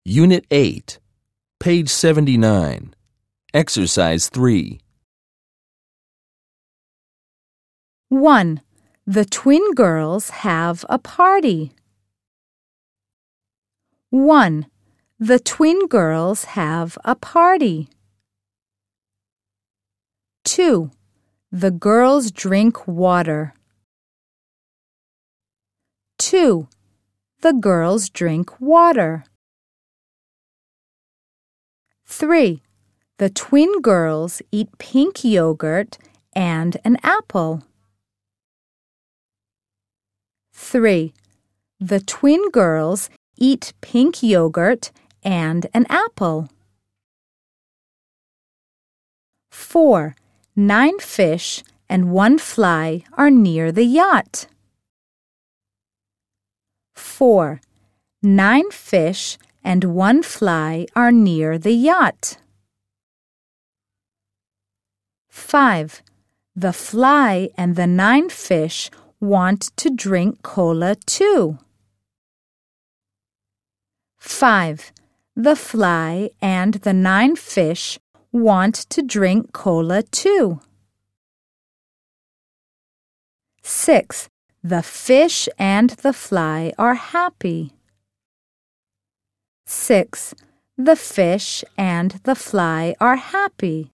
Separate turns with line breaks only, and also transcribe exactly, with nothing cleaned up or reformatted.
Unit eight, page seventy-nine, Exercise three.
one. The twin girls have a party. one. The twin girls have a party. two. The girls drink water. two. The girls drink water. three. The twin girls eat pink yogurt and an apple. three. The twin girls eat pink yogurt and an apple. four. Nine fish and one fly are near the yacht. four. Nine fish and one fly are near the yacht. five. The fly and the nine fish want to drink cola too. five. The fly and the nine fish want to drink cola too. six. The fish and the fly are happy. six. The fish and the fly are happy.